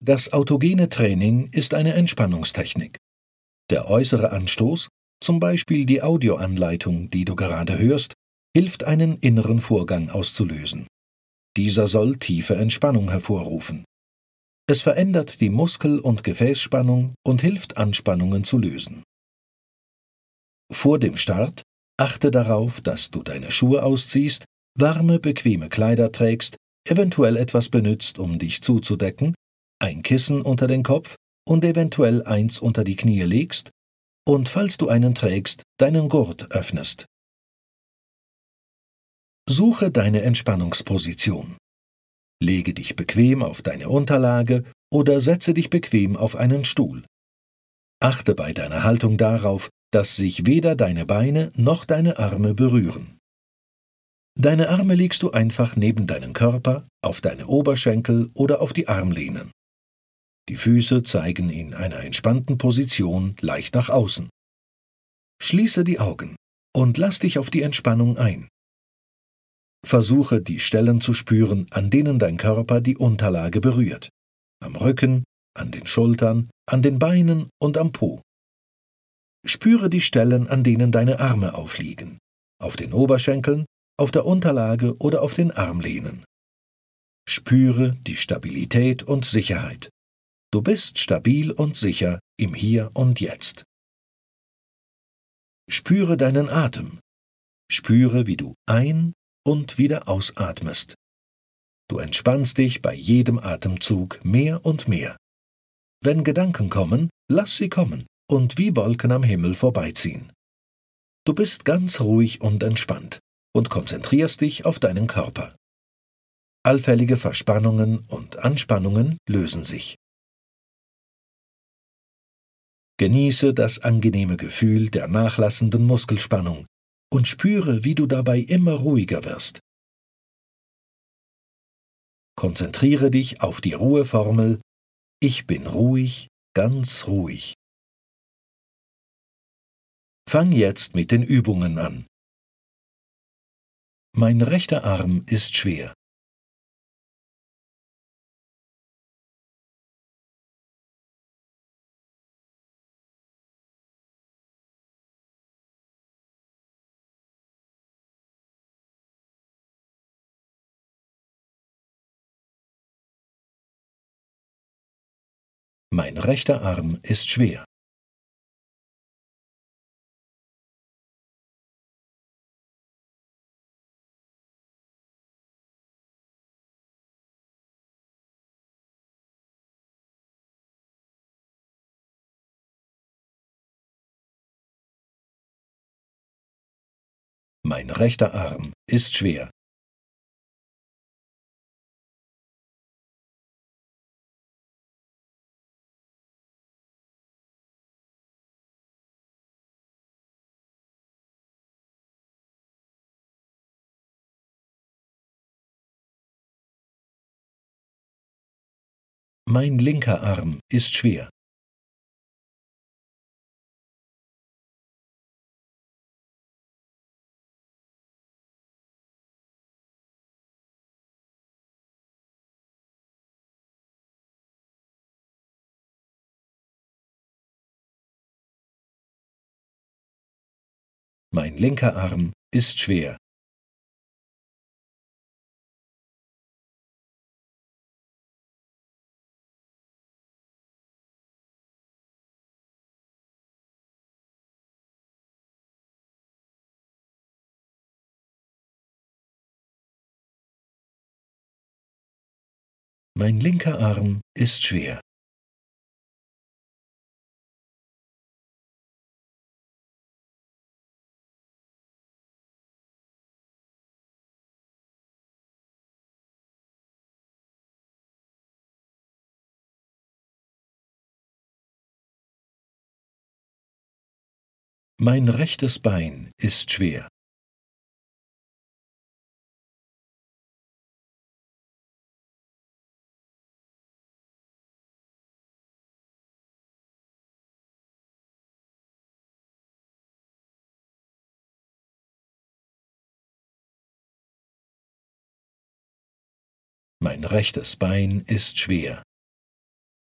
Das autogene Training ist eine Entspannungstechnik. Der äußere Anstoß, zum Beispiel die Audioanleitung, die du gerade hörst, hilft, einen inneren Vorgang auszulösen. Dieser soll tiefe Entspannung hervorrufen. Es verändert die Muskel- und Gefäßspannung und hilft, Anspannungen zu lösen. Vor dem Start achte darauf, dass du deine Schuhe ausziehst, warme, bequeme Kleider trägst, eventuell etwas benützt, um dich zuzudecken, ein Kissen unter den Kopf und eventuell eins unter die Knie legst und, falls du einen trägst, deinen Gurt öffnest. Suche deine Entspannungsposition. Lege dich bequem auf deine Unterlage oder setze dich bequem auf einen Stuhl. Achte bei deiner Haltung darauf, dass sich weder deine Beine noch deine Arme berühren. Deine Arme legst du einfach neben deinen Körper, auf deine Oberschenkel oder auf die Armlehnen. Die Füße zeigen in einer entspannten Position leicht nach außen. Schließe die Augen und lass dich auf die Entspannung ein. Versuche, die Stellen zu spüren, an denen dein Körper die Unterlage berührt. Am Rücken, an den Schultern, an den Beinen und am Po. Spüre die Stellen, an denen deine Arme aufliegen. Auf den Oberschenkeln, auf der Unterlage oder auf den Armlehnen. Spüre die Stabilität und Sicherheit. Du bist stabil und sicher im Hier und Jetzt. Spüre deinen Atem. Spüre, wie du ein- und wieder ausatmest. Du entspannst dich bei jedem Atemzug mehr und mehr. Wenn Gedanken kommen, lass sie kommen und wie Wolken am Himmel vorbeiziehen. Du bist ganz ruhig und entspannt und konzentrierst dich auf deinen Körper. Allfällige Verspannungen und Anspannungen lösen sich. Genieße das angenehme Gefühl der nachlassenden Muskelspannung und spüre, wie du dabei immer ruhiger wirst. Konzentriere dich auf die Ruheformel: Ich bin ruhig, ganz ruhig. Fang jetzt mit den Übungen an. Mein rechter Arm ist schwer. Mein rechter Arm ist schwer. Mein rechter Arm ist schwer. Mein linker Arm ist schwer. Mein linker Arm ist schwer. Mein linker Arm ist schwer. Mein rechtes Bein ist schwer. Mein rechtes Bein ist schwer.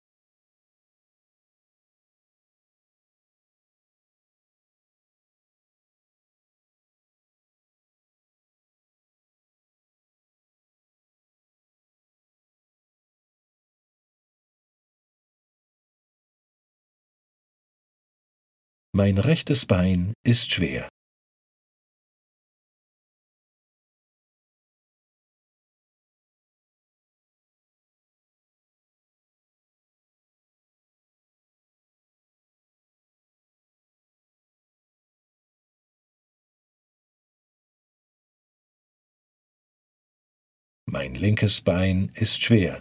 Mein rechtes Bein ist schwer. Mein linkes Bein ist schwer.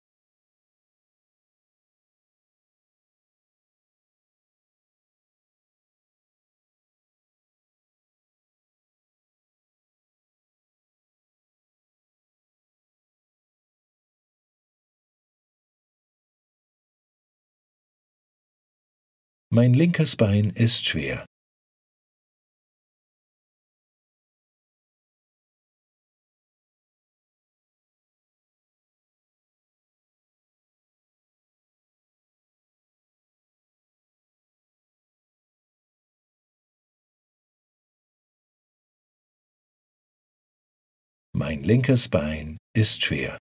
Mein linkes Bein ist schwer. Mein linkes Bein ist schwer.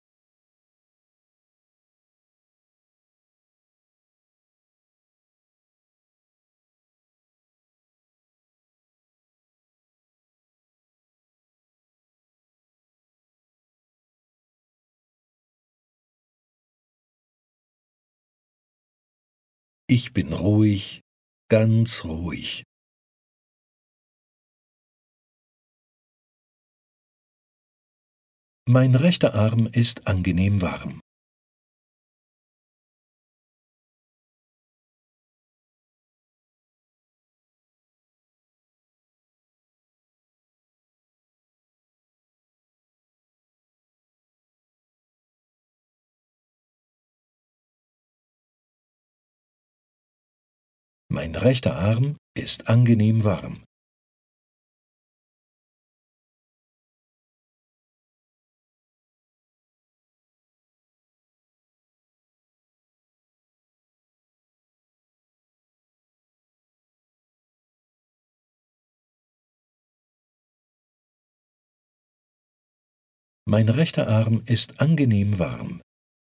Ich bin ruhig, ganz ruhig. Mein rechter Arm ist angenehm warm. Mein rechter Arm ist angenehm warm. Mein rechter Arm ist angenehm warm.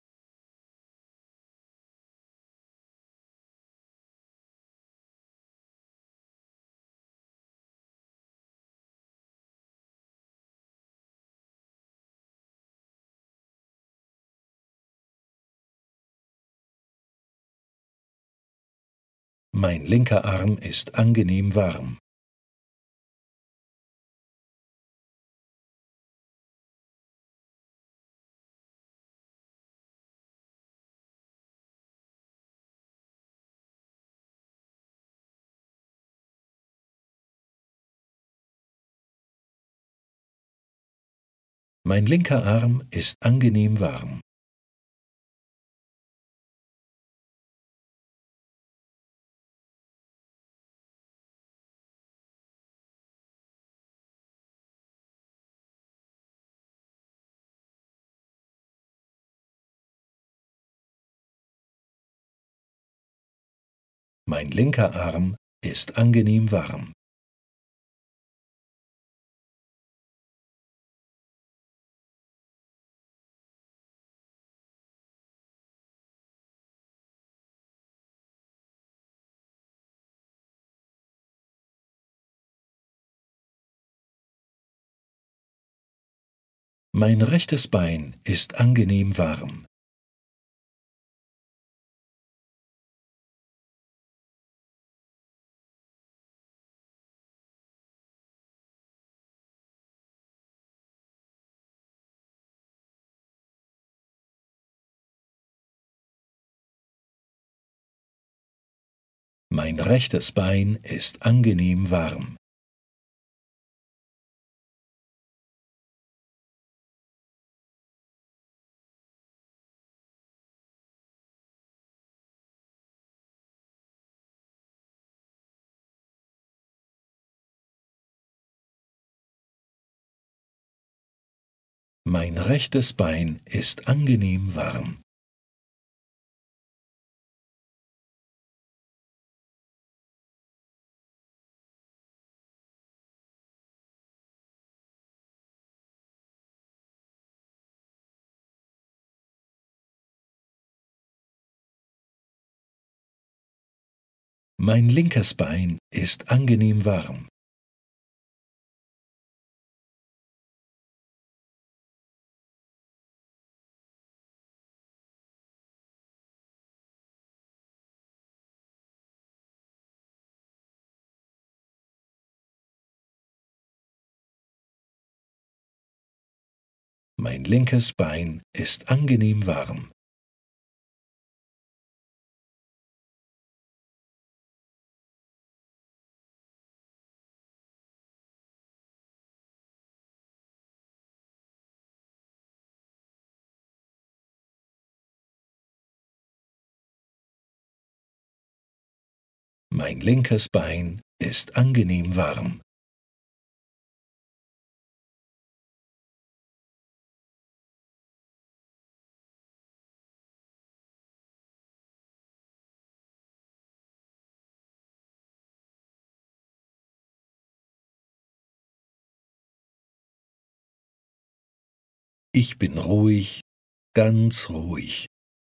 Mein linker Arm ist angenehm warm. Mein linker Arm ist angenehm warm. Mein linker Arm ist angenehm warm. Mein rechtes Bein ist angenehm warm. Mein rechtes Bein ist angenehm warm. Mein rechtes Bein ist angenehm warm. Mein linkes Bein ist angenehm warm. Mein linkes Bein ist angenehm warm. Mein linkes Bein ist angenehm warm. Ich bin ruhig, ganz ruhig.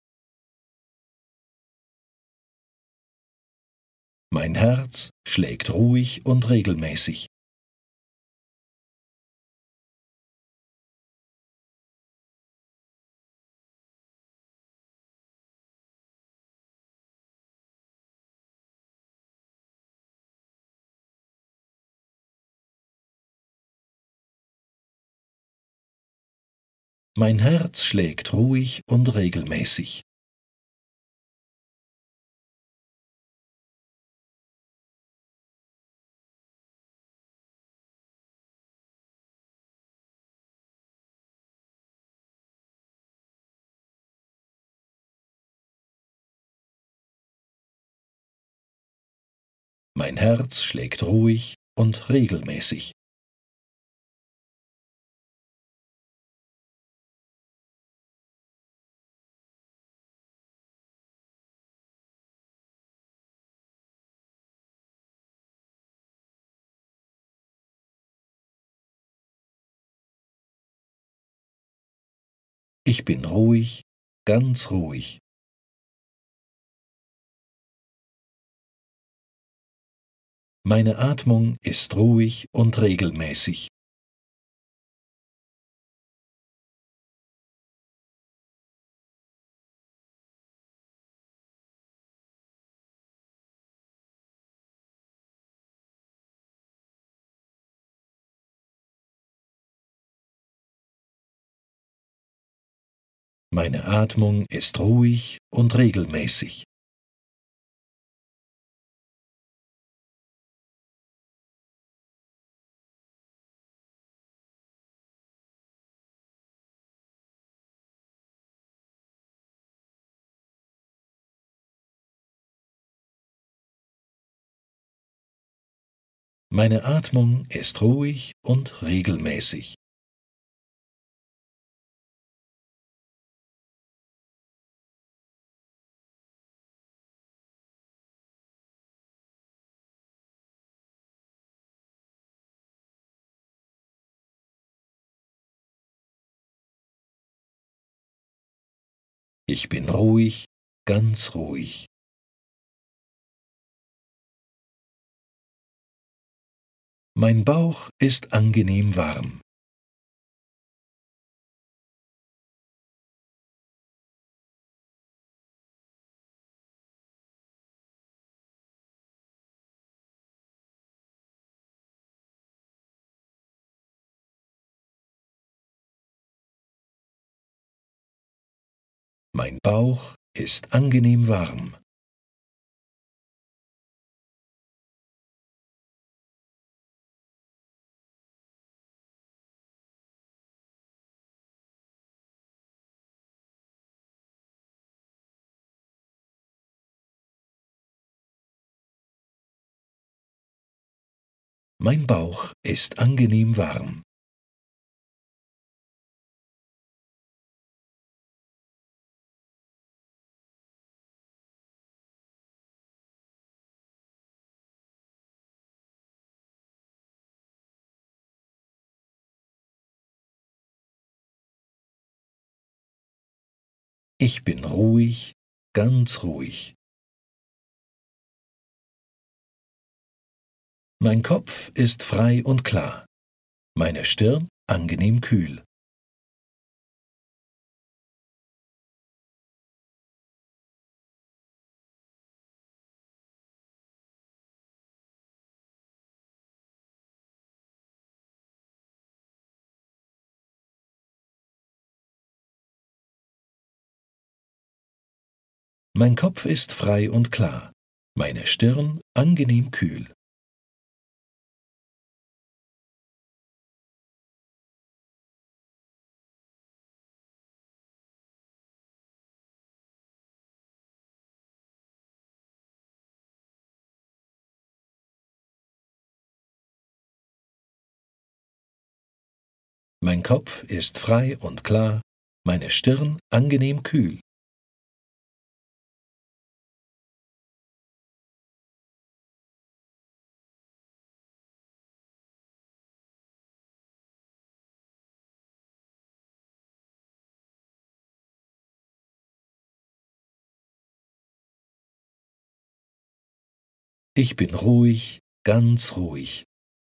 Mein Herz schlägt ruhig und regelmäßig. Mein Herz schlägt ruhig und regelmäßig. Mein Herz schlägt ruhig und regelmäßig. Ich bin ruhig, ganz ruhig. Meine Atmung ist ruhig und regelmäßig. Meine Atmung ist ruhig und regelmäßig. Meine Atmung ist ruhig und regelmäßig. Ich bin ruhig, ganz ruhig. Mein Bauch ist angenehm warm. Mein Bauch ist angenehm warm. Mein Bauch ist angenehm warm. Ich bin ruhig, ganz ruhig. Mein Kopf ist frei und klar, meine Stirn angenehm kühl. Mein Kopf ist frei und klar, meine Stirn angenehm kühl. Mein Kopf ist frei und klar, meine Stirn angenehm kühl. Ich bin ruhig, ganz ruhig.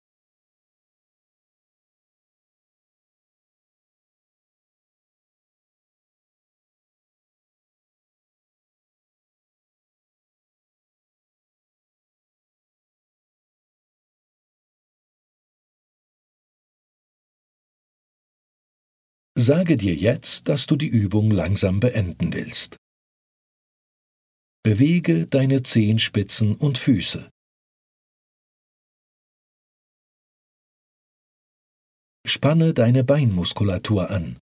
Sage dir jetzt, dass du die Übung langsam beenden willst. Bewege deine Zehenspitzen und Füße. Spanne deine Beinmuskulatur an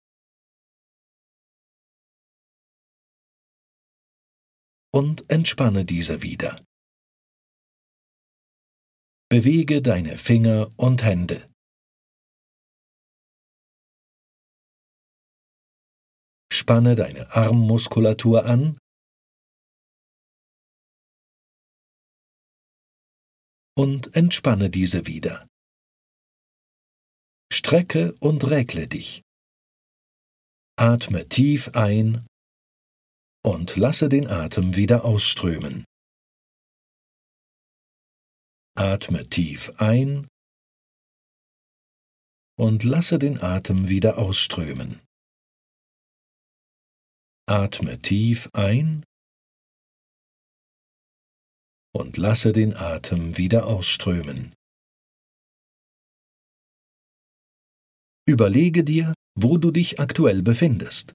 und entspanne diese wieder. Bewege deine Finger und Hände. Spanne deine Armmuskulatur an und entspanne diese wieder. Strecke und regle dich. Atme tief ein und lasse den Atem wieder ausströmen. Atme tief ein und lasse den Atem wieder ausströmen. Atme tief ein und lasse den Atem wieder ausströmen. Überlege dir, wo du dich aktuell befindest.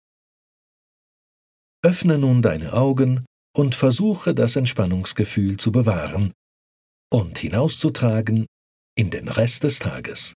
Öffne nun deine Augen und versuche das Entspannungsgefühl zu bewahren und hinauszutragen in den Rest des Tages.